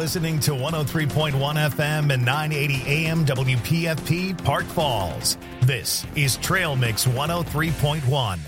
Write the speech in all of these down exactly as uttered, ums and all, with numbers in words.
listening to one oh three point one F M and nine eighty A M W P F P Park Falls. This is Trail Mix one oh three point one.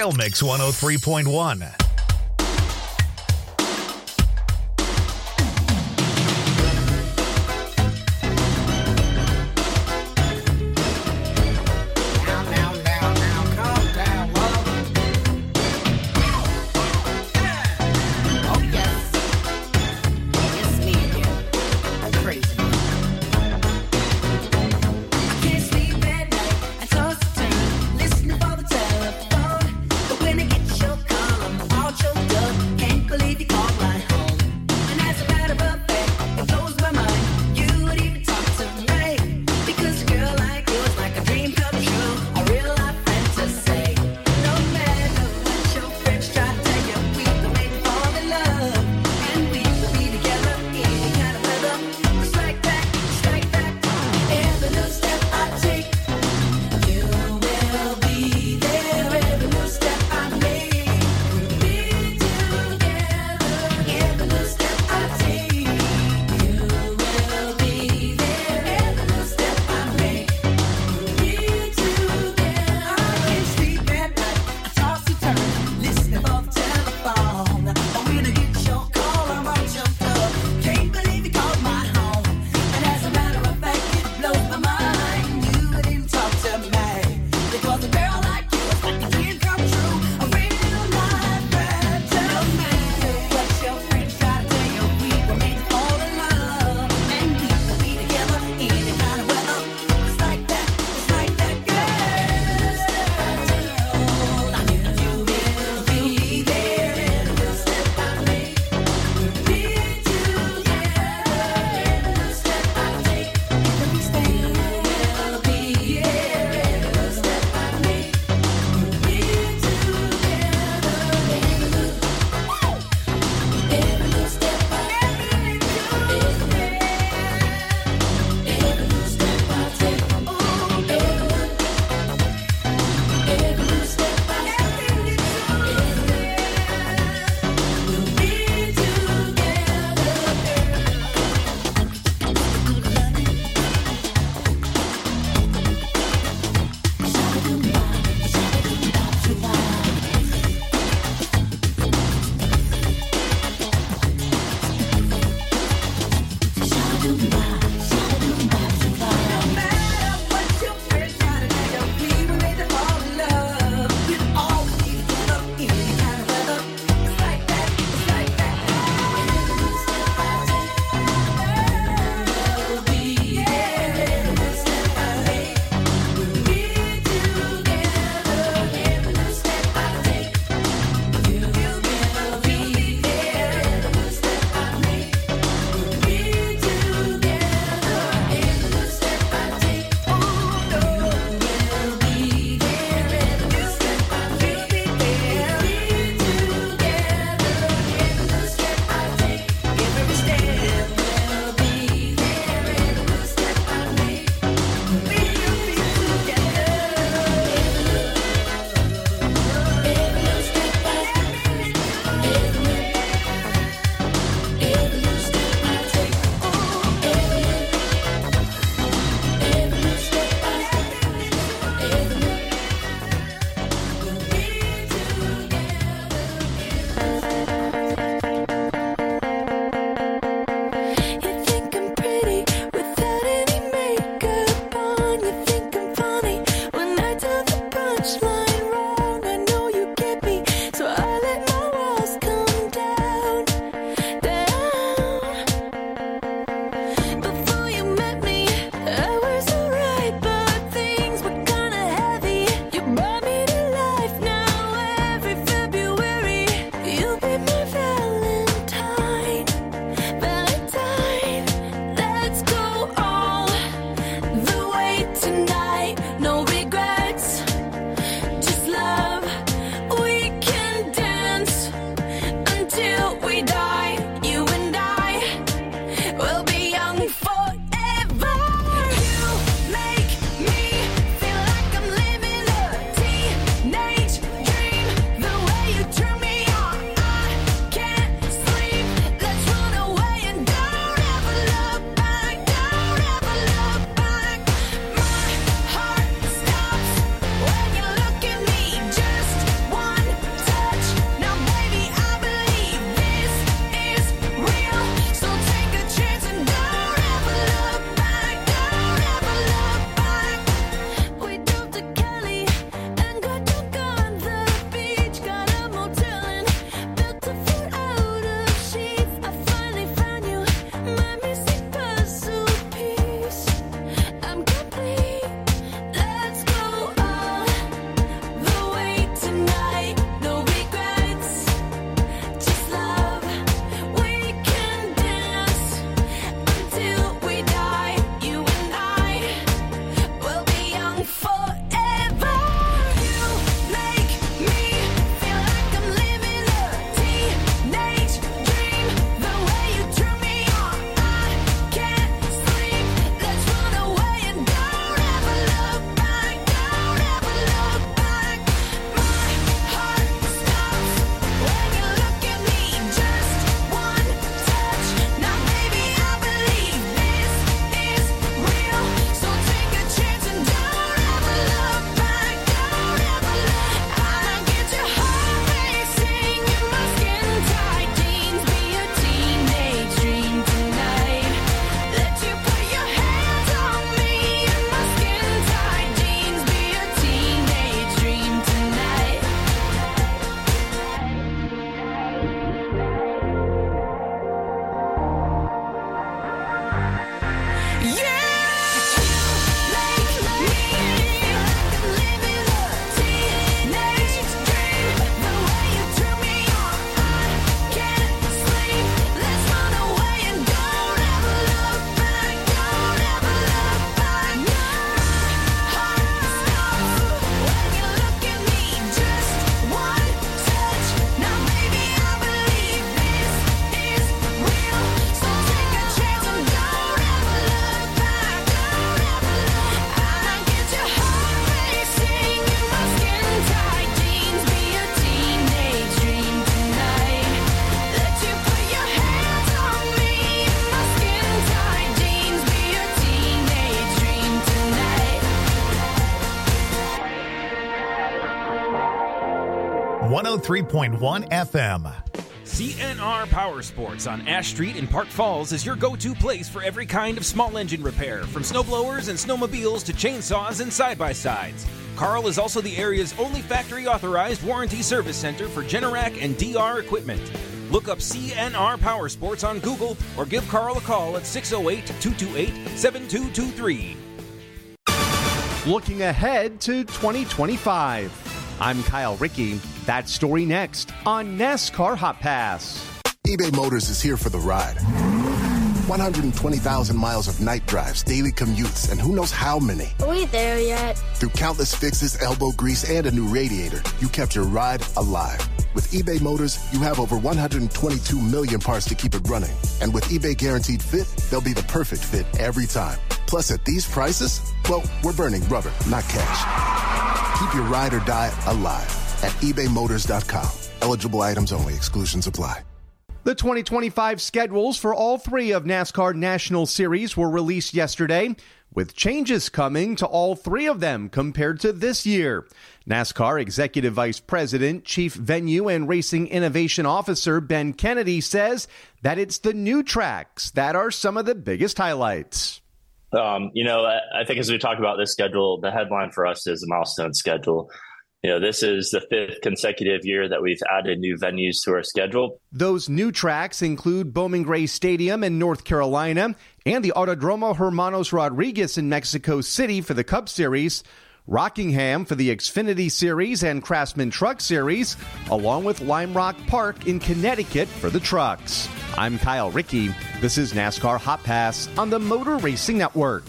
Trail Mix one oh three point one. Listening for the telephone, but when I get your call, I'm one oh three point one F M. C N R Power Sports on Ash Street in Park Falls is your go-to place for every kind of small engine repair, from snowblowers and snowmobiles to chainsaws and side-by-sides. Carl is also the area's only factory-authorized warranty service center for Generac and D R equipment. Look up C N R Power Sports on Google or give Carl a call at six oh eight, two two eight, seven two two three. Looking ahead to twenty twenty-five. I'm Kyle Rickey. That story next on NASCAR Hot Pass. eBay Motors is here for the ride. one hundred twenty thousand miles of night drives, daily commutes, and who knows how many. Are we there yet? Through countless fixes, elbow grease, and a new radiator, you kept your ride alive. With eBay Motors, you have over one hundred twenty-two million parts to keep it running. And with eBay Guaranteed Fit, they'll be the perfect fit every time. Plus, at these prices, well, we're burning rubber, not cash. Keep your ride or die alive at ebay motors dot com. Eligible items only. Exclusions apply. The twenty twenty-five schedules for all three of NASCAR National Series were released yesterday, with changes coming to all three of them compared to this year. NASCAR Executive Vice President, Chief Venue and Racing Innovation Officer Ben Kennedy says that it's the new tracks that are some of the biggest highlights. Um, you know, I, I think as we talk about this schedule, the headline for us is a milestone schedule. You know, this is the fifth consecutive year that we've added new venues to our schedule. Those new tracks include Bowman Gray Stadium in North Carolina and the Autodromo Hermanos Rodriguez in Mexico City for the Cup Series, Rockingham for the Xfinity Series and Craftsman Truck Series, along with Lime Rock Park in Connecticut for the trucks. I'm Kyle Rickey. This is NASCAR Hot Pass on the Motor Racing Network.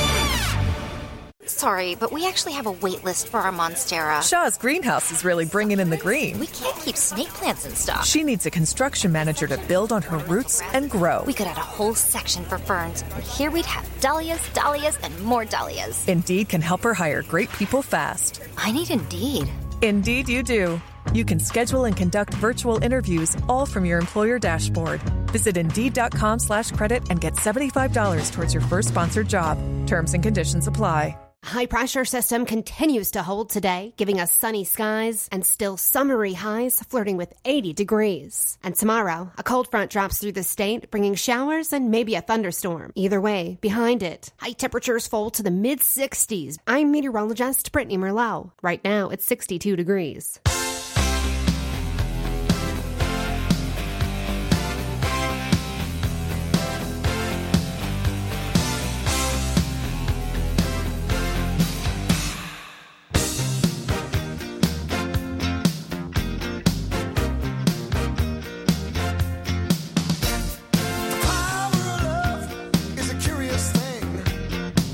Sorry, but we actually have a wait list for our Monstera. Shaw's greenhouse is really bringing in the green. We can't keep snake plants in stock. She needs a construction manager to build on her roots and grow. We could add a whole section for ferns, and here we'd have dahlias, dahlias, and more dahlias. Indeed can help her hire great people fast. I need Indeed. Indeed you do. You can schedule and conduct virtual interviews all from your employer dashboard. Visit Indeed.com slash credit and get seventy-five dollars towards your first sponsored job. Terms and conditions apply. High-pressure system continues to hold today, giving us sunny skies and still summery highs flirting with eighty degrees. And tomorrow, a cold front drops through the state, bringing showers and maybe a thunderstorm. Either way, behind it, high temperatures fall to the mid-sixties. I'm meteorologist Brittany Merlot. Right now, it's sixty-two degrees.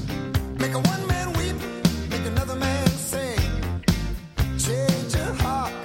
Make a one man weep, make another man sing. Change your heart.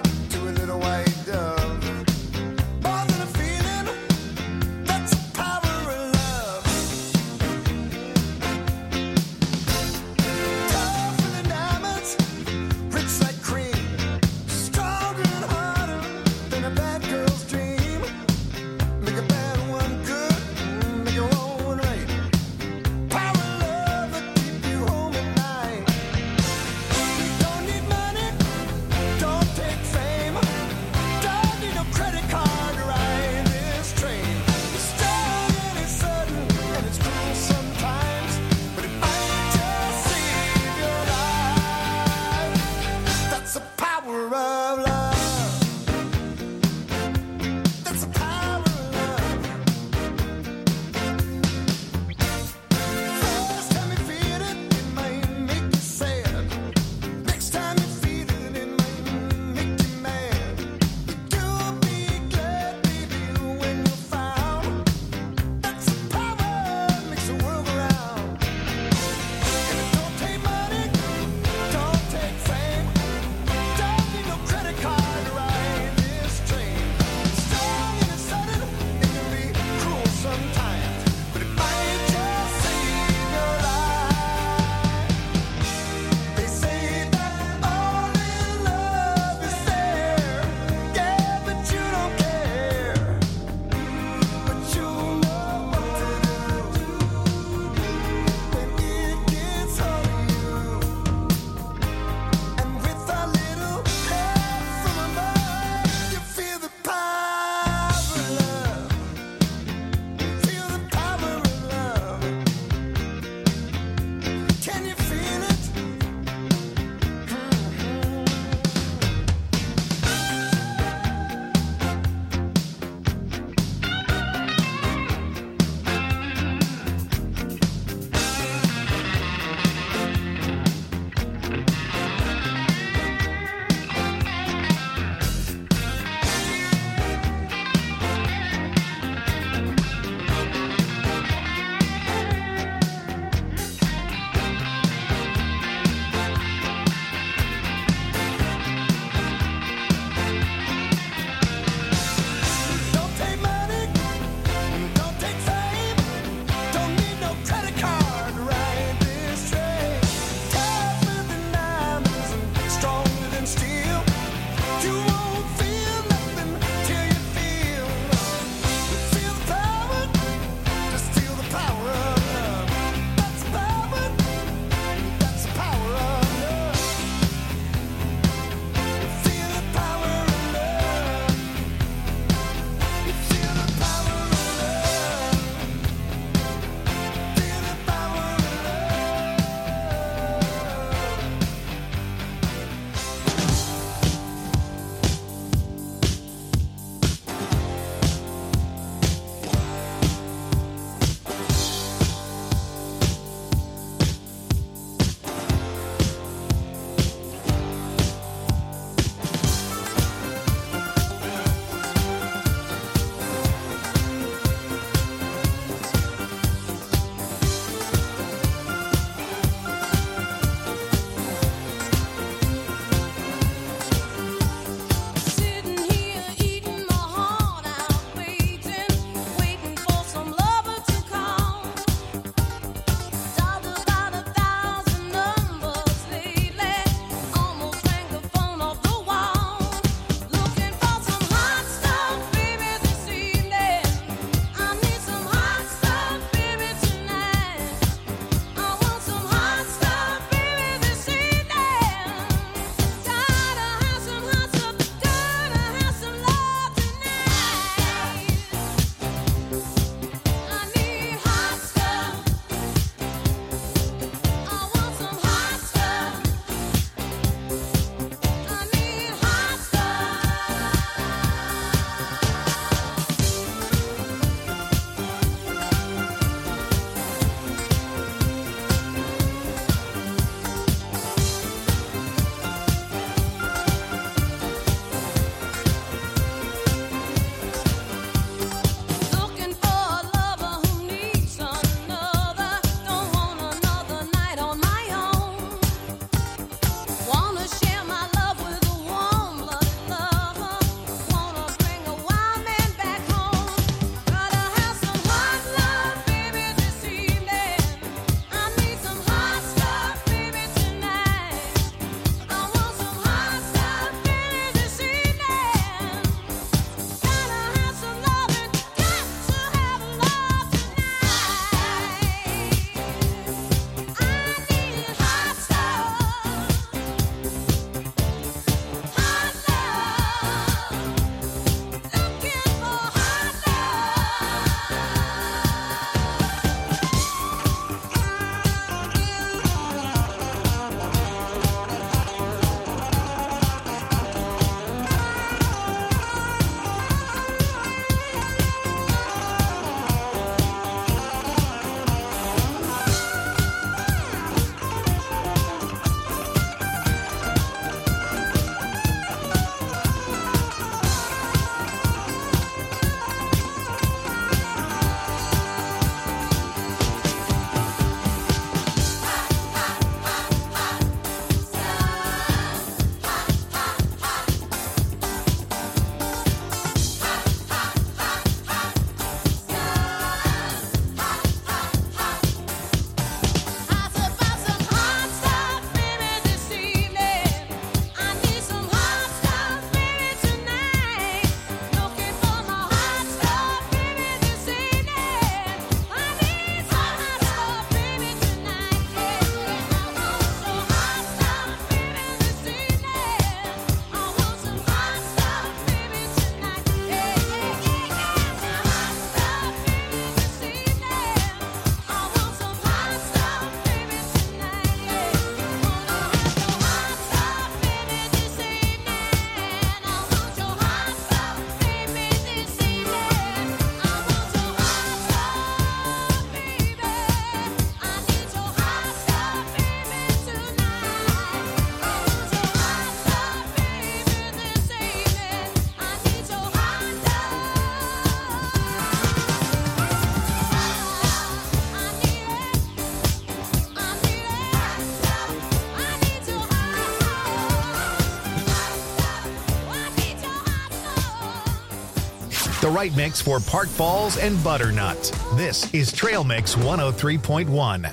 right mix for Park Falls and Butternut. This is Trail Mix one oh three point one.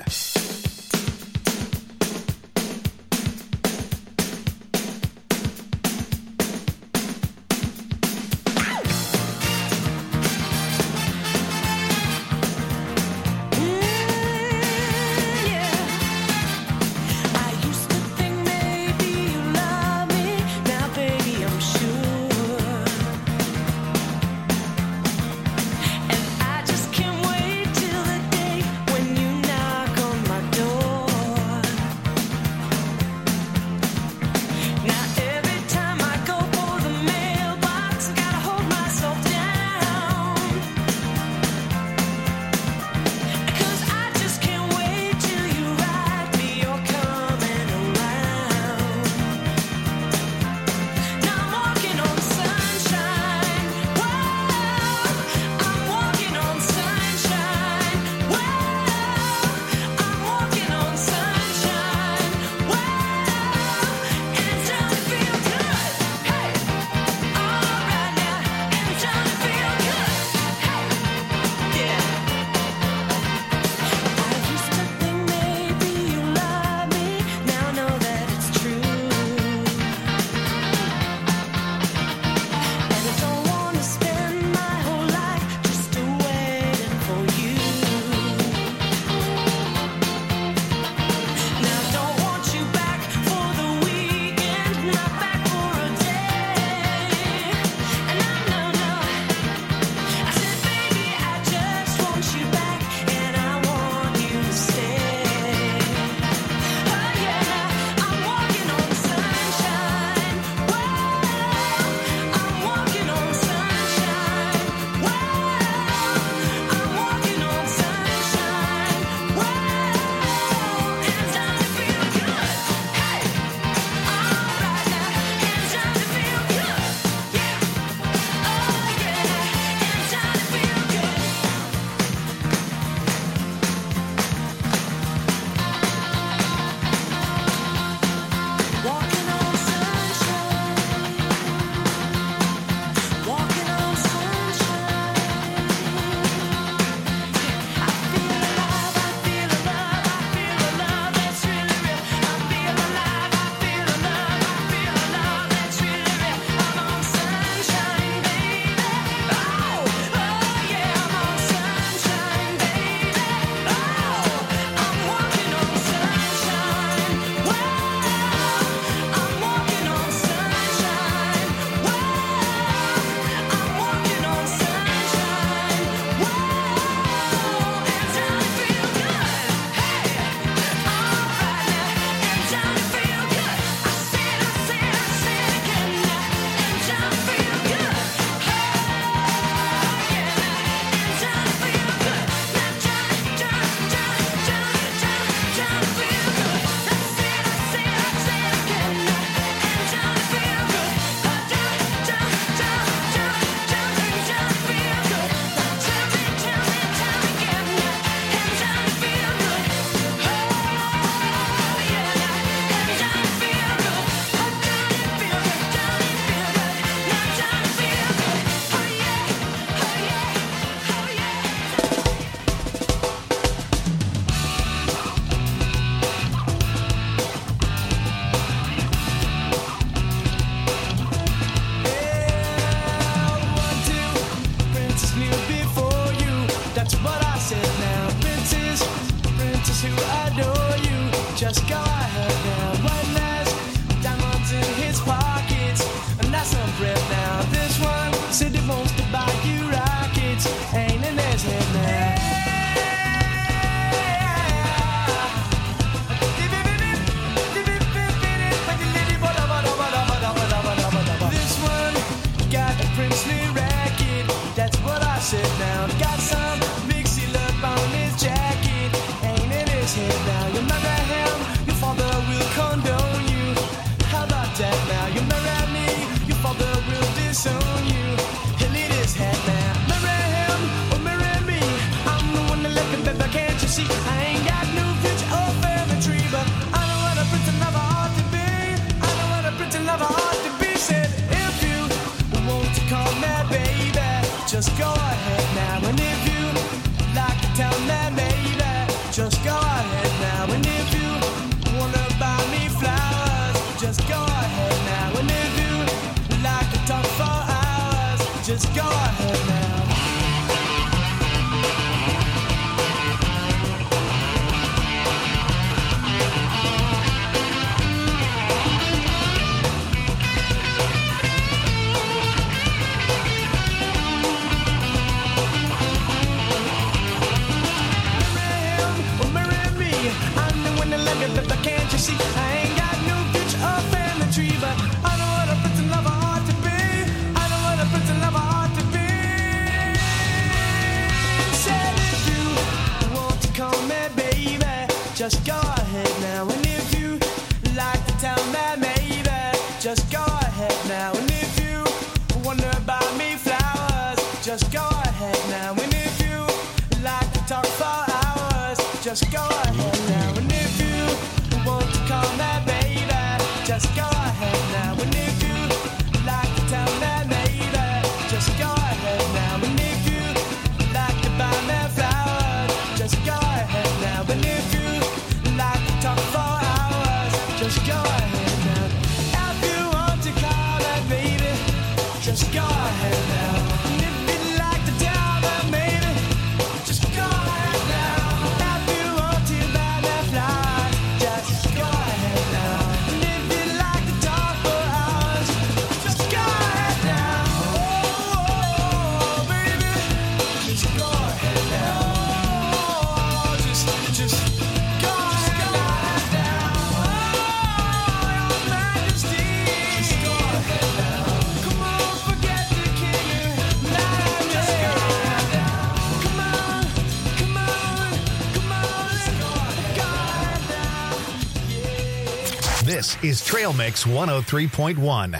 Now your mother him, your father will come. see, I ain't got no future or family tree, but I know what a prince and lover ought to be. I know what a prince and lover ought to be. Said if you want to call me baby, just go ahead now. And if you like to tell me maybe, just go ahead now. And if you wonder about me flowers, just go ahead now. And if you like to talk for hours, just go ahead now. And if you want to call me baby, just go ahead now. And if you like to tell me maybe, just go ahead now. And if you like to buy me flowers, just go ahead now. And if you like to talk for hours, just go ahead now. If you want to call me baby, just go ahead now. And if you like to tell me maybe, just go ahead now. If you want to buy me flowers, just go ahead now. And if you like to talk for hours, just go ahead now. Oh, baby, just go ahead now. Oh, just, just go ahead now. Oh, Your Majesty, just go ahead now. Come on, forget the king. Just go ahead now. Come on, come on, come on, let's go ahead now. Yeah. This is Trail Mix one oh three point one.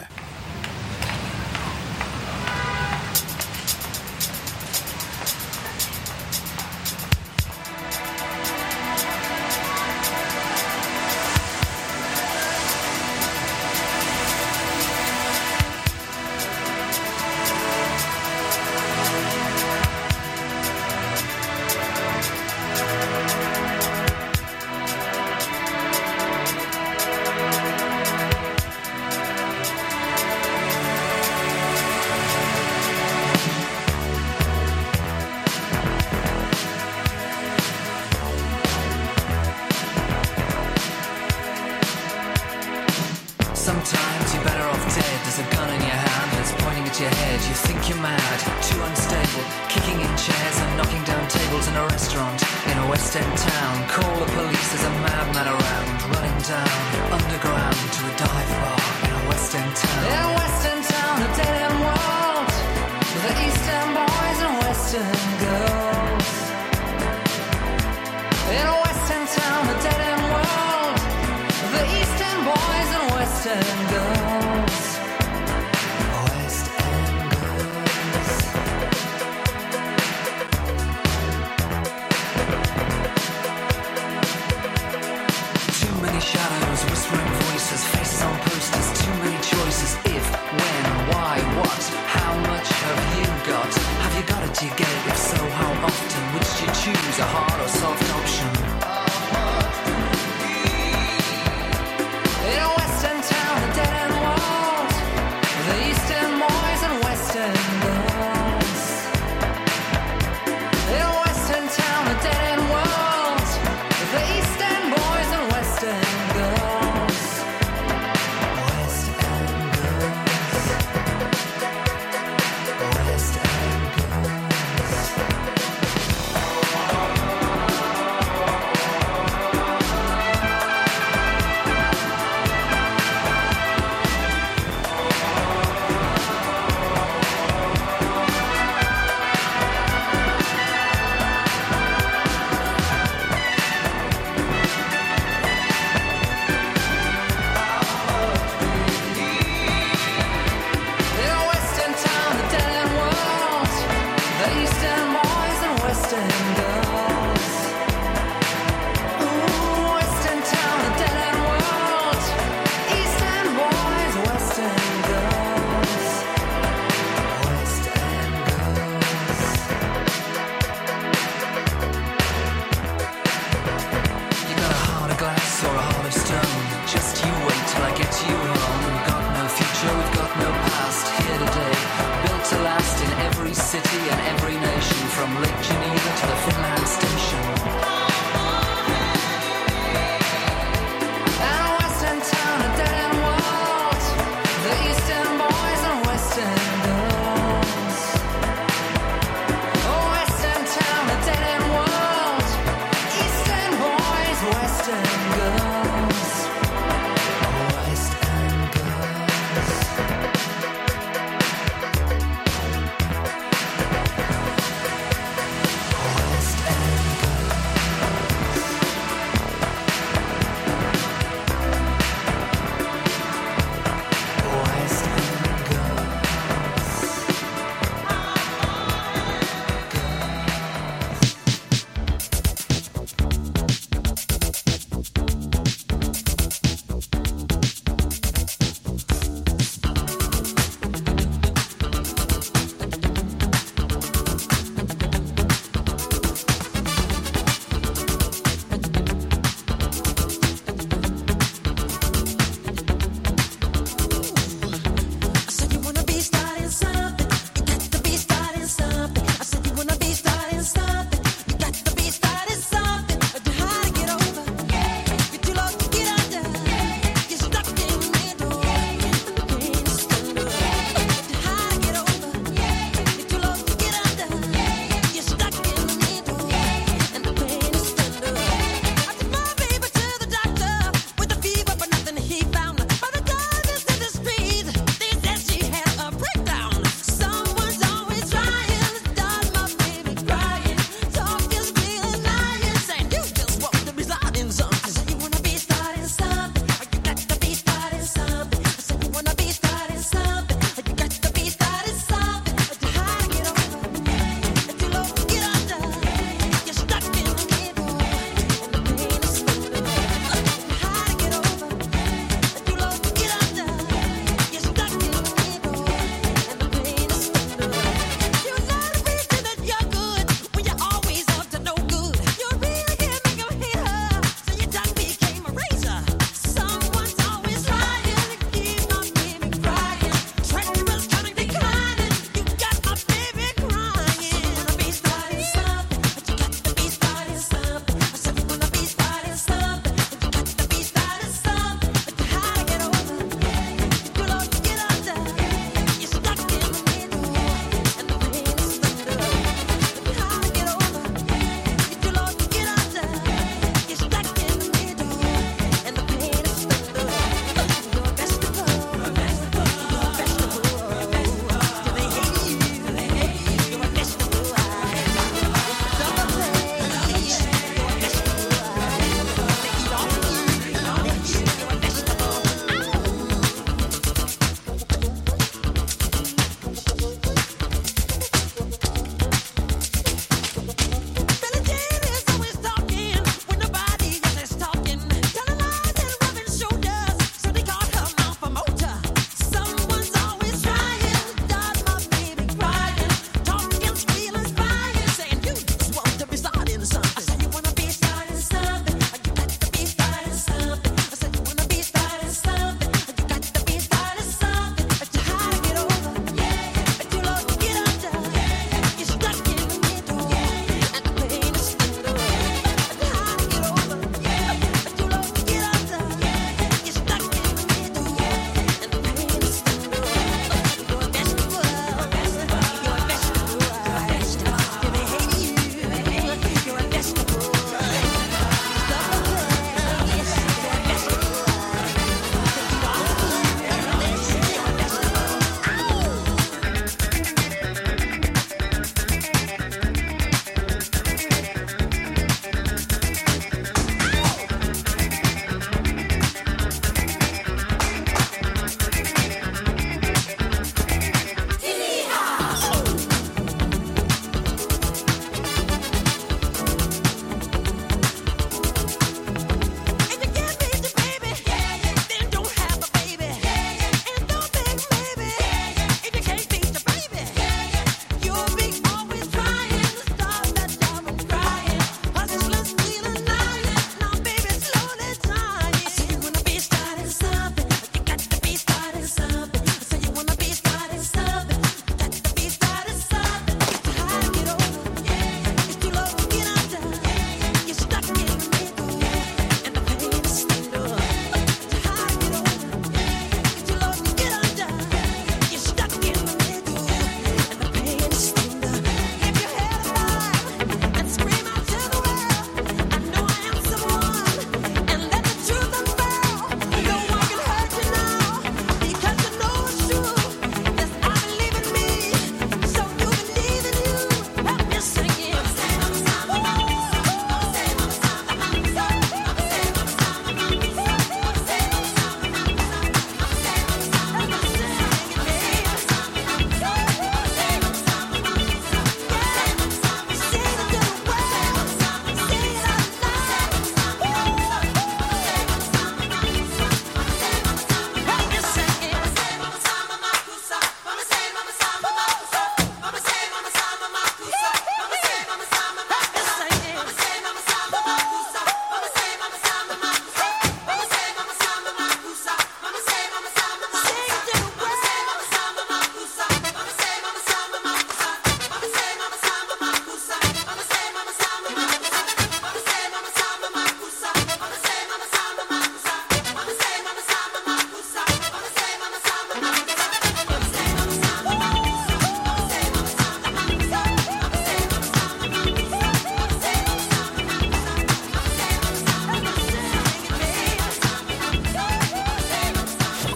Sometimes you're better off dead. There's a gun in your hand that's pointing at your head. You think you're mad, too unstable, kicking in chairs and knocking down tables in a restaurant in a West End town. Call the police, there's a madman around, running down underground to a dive bar in a West End town. In a West End town, a dead end world, with the East End boys and West End girls. In a West End town, a dead end world, the East End boys and West End girls. West End girls. Too many shadows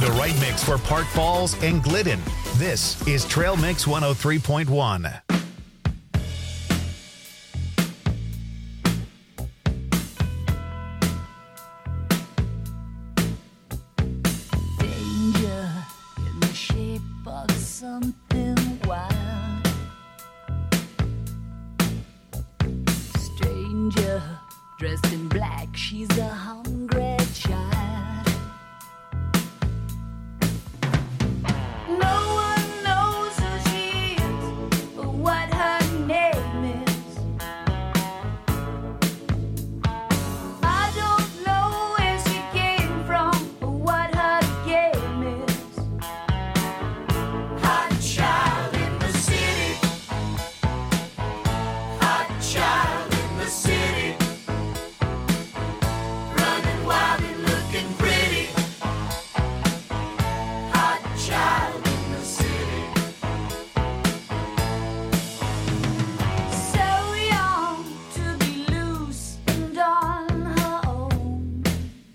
The right mix for Park Falls and Glidden. This is Trail Mix one oh three point one. Danger in the shape of something wild. Stranger dressed in black, she's a hungry child. No one knows who she is or what her name is. I don't know where she came from or what her game is. Hot child in the city. Hot child in the city. Running wild and looking pretty. Hot child in the city. So young to be loose and on her own.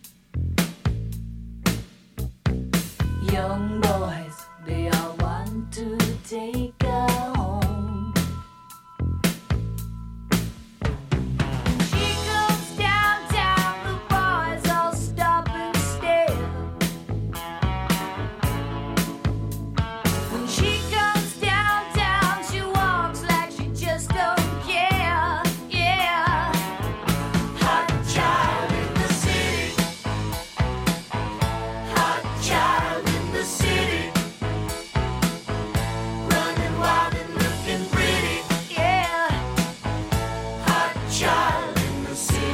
Young boys, they all want to take her home. She goes downtown, the boys all stop and stare. When she comes downtown, she walks like she just don't care. Yeah. Hot child in the city. Hot child in the city. Running wild and looking pretty. Yeah. Hot child in the city.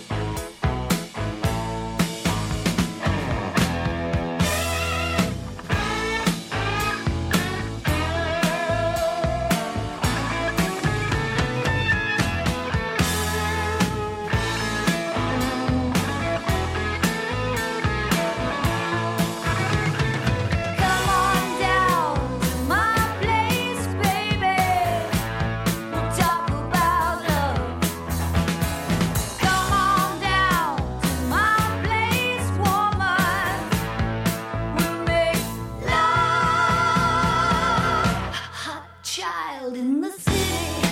Come on down to my place, baby. We'll talk about love. Come on down to my place, woman. We'll make love. Hot child in the city.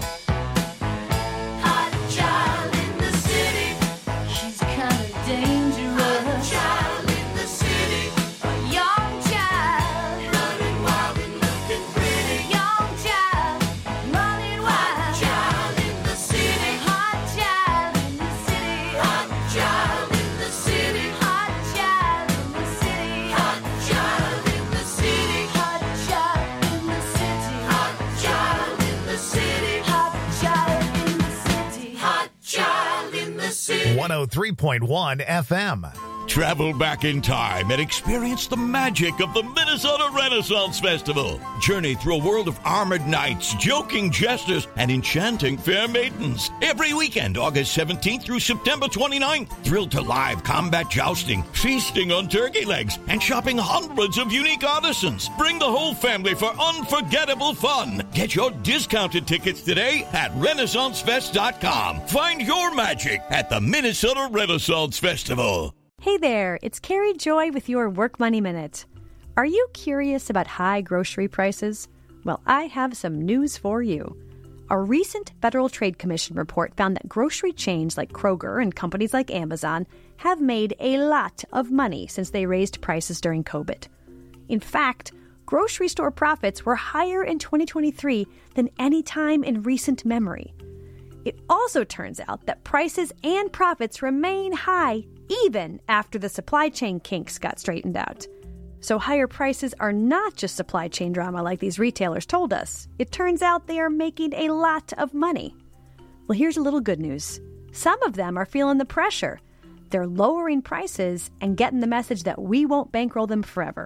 Hot child in the city. She's kind of dangerous. Hot child in the city. A young child. Running wild and looking pretty. Young child. Running wild. Hot child in the city. Hot child in the city. Hot child in the city. Hot child in the city. Hot child in the city. Hot child in the city. Hot child in the city. Hot child in the city. Hot child in the city. one oh three point one F M. Travel back in time and experience the magic of the Minnesota Renaissance Festival. Journey through a world of armored knights, joking jesters, and enchanting fair maidens. Every weekend, August seventeenth through September twenty-ninth. Thrill to live combat jousting, feasting on turkey legs, and shopping hundreds of unique artisans. Bring the whole family for unforgettable fun. Get your discounted tickets today at Renaissance Fest dot com. Find your magic at the Minnesota Renaissance Festival. Hey there, it's Carrie Joy with your Work Money Minute. Are you curious about high grocery prices? Well, I have some news for you. A recent Federal Trade Commission report found that grocery chains like Kroger and companies like Amazon have made a lot of money since they raised prices during COVID. In fact, grocery store profits were higher in twenty twenty-three than any time in recent memory. It also turns out that prices and profits remain high even after the supply chain kinks got straightened out. So higher prices are not just supply chain drama like these retailers told us. It turns out they are making a lot of money. Well, here's a little good news. Some of them are feeling the pressure. They're lowering prices and getting the message that we won't bankroll them forever.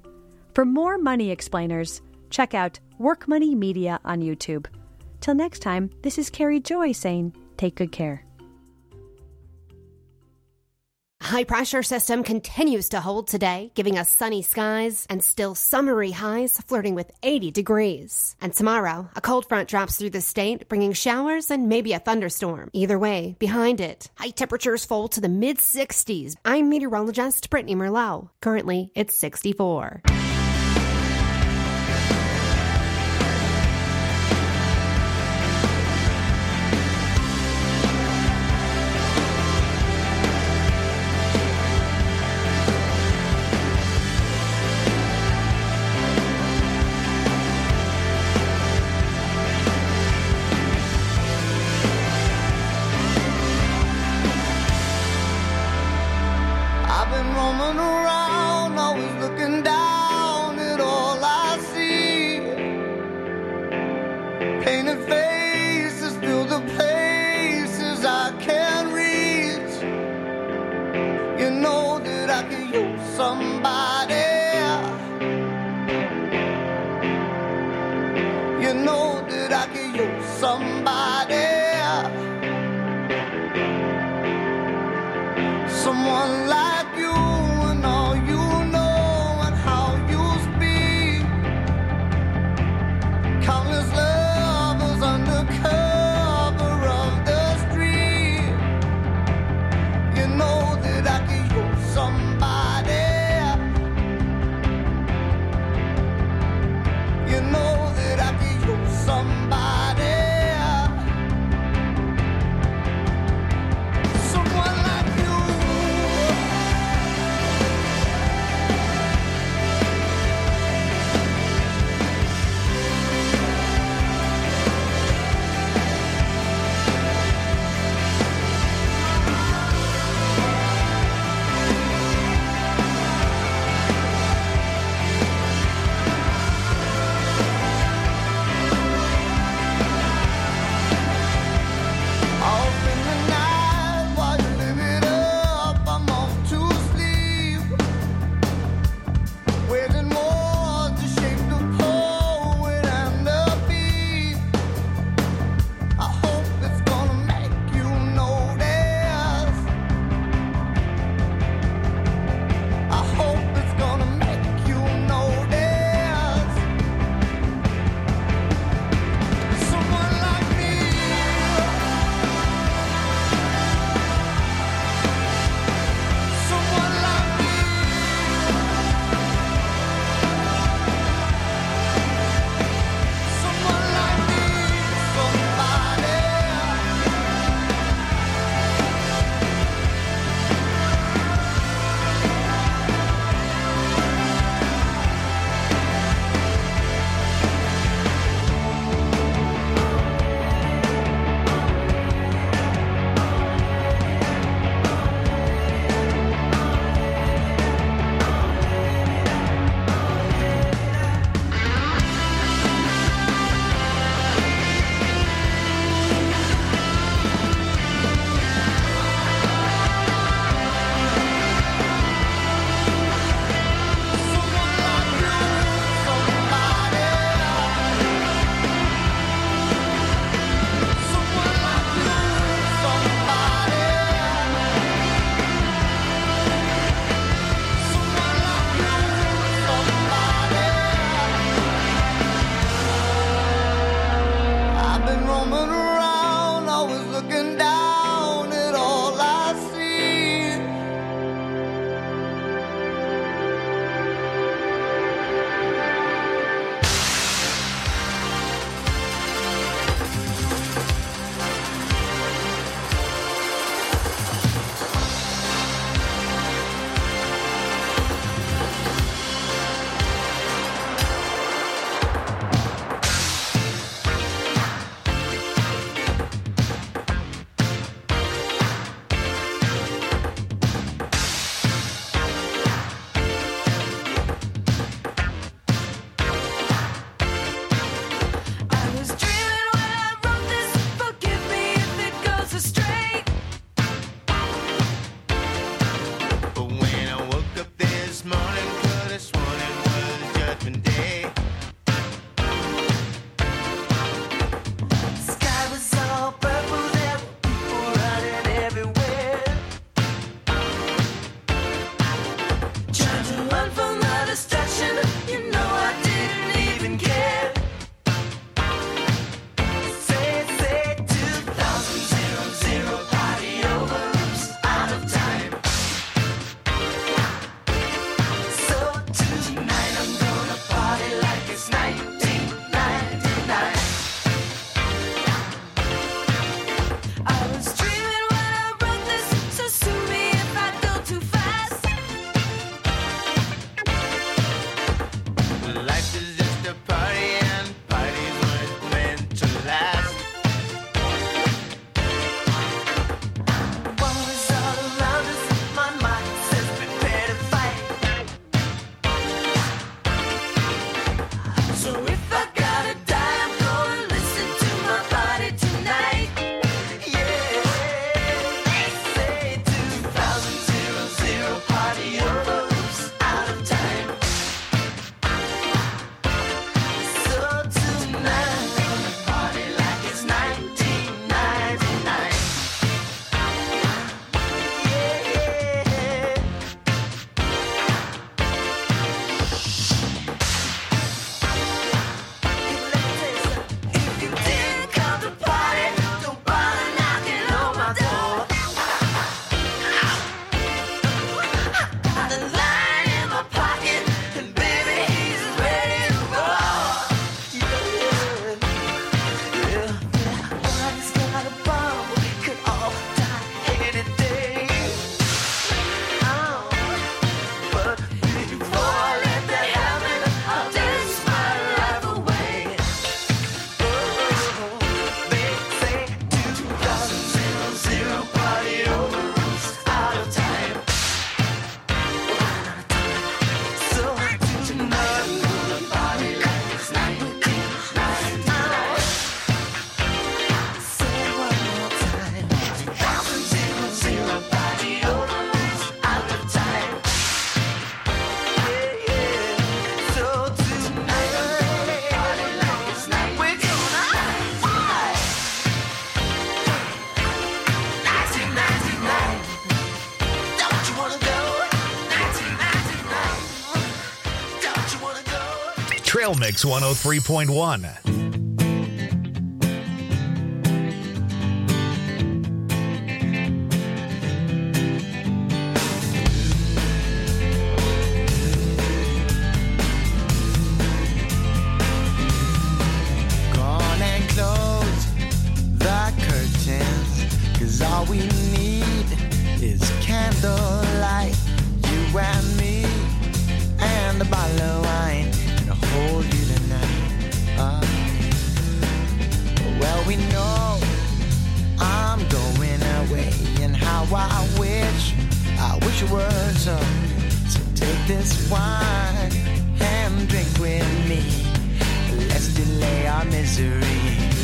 For more money explainers, check out Work Money Media on YouTube. Till next time, this is Carrie Joy saying, take good care. high pressure system continues to hold today, giving us sunny skies and still summery highs flirting with eighty degrees. And tomorrow, a cold front drops through the state, bringing showers and maybe a thunderstorm. Either way, behind it, high temperatures fall to the mid sixties. I'm meteorologist Brittany Merlot. Currently, it's sixty-four. I've been roaming around, always looking down at all I see. Painted faces fill the places I can't reach. You know that I could use somebody. You know that I could use somebody. Someone like you and all you know and how you speak. Countless lovers under cover of the street. You know that I could use somebody. Trail Mix one oh three point one. Gone and close the curtains, 'cause all we need is candlelight, you and me, and a bottle of wine, and I'll hold you tonight. Uh, well, we know I'm going away, and how I wish, I wish it were so. So take this wine and drink with me. Let's delay our misery.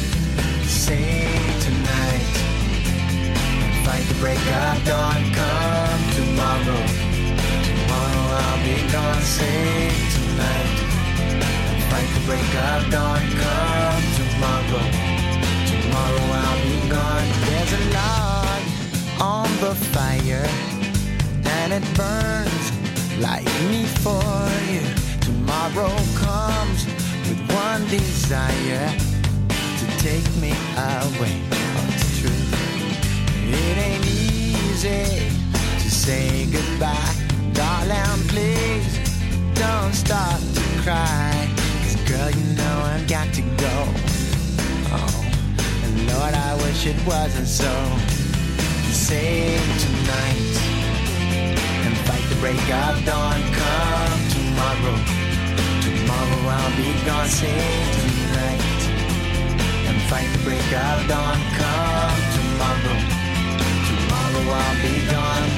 Sing tonight, fight the break of dawn. Come tomorrow, tomorrow I'll be gone. Sing tonight, fight the break of dawn. Come tomorrow, tomorrow I'll be gone. There's a log on the fire, and it burns like me for you. Tomorrow comes with one desire, to take me away. Oh, it's true. It ain't easy to say goodbye. Darling, please don't start to cry. 'Cause girl, you know I've got to go. Oh, and Lord, I wish it wasn't so. Save tonight and fight the break of dawn. Come tomorrow, tomorrow I'll be gone. Save tonight and fight the break of dawn. Come tomorrow, tomorrow I'll be gone.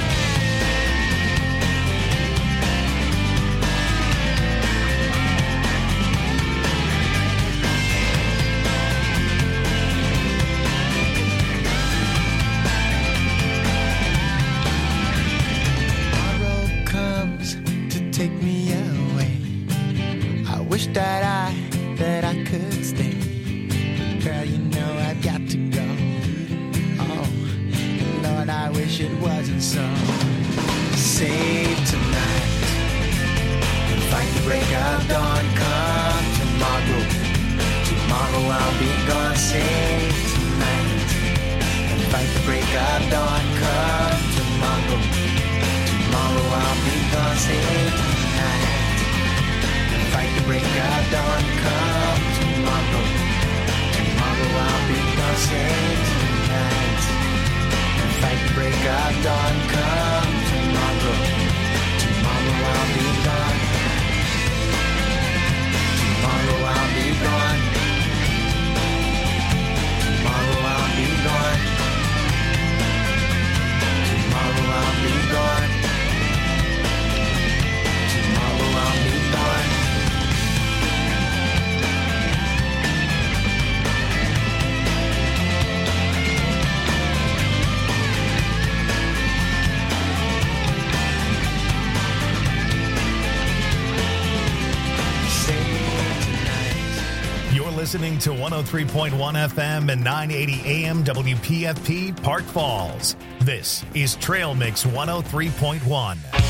Tomorrow comes to take me away. I wish that I, that I could stay. Girl, you know I've got to go. Oh, Lord, I wish it wasn't so. Save tonight and fight the break of dawn. Come tomorrow, tomorrow I'll be gone. Save tonight and fight the break of dawn. Come tomorrow, tomorrow I'll be gone. Save tonight and fight the break of dawn. Come tomorrow, tomorrow I'll be gone. Save tonight and fight the break of dawn. Come tomorrow, tomorrow I'll be gone. Tomorrow I'll be gone. Tomorrow I'll be gone. Tomorrow I'll be gone. Tomorrow I'll be gone. You're listening to one oh three point one F M and nine eighty A M W P F P Park Falls. This is Trail Mix one oh three point one.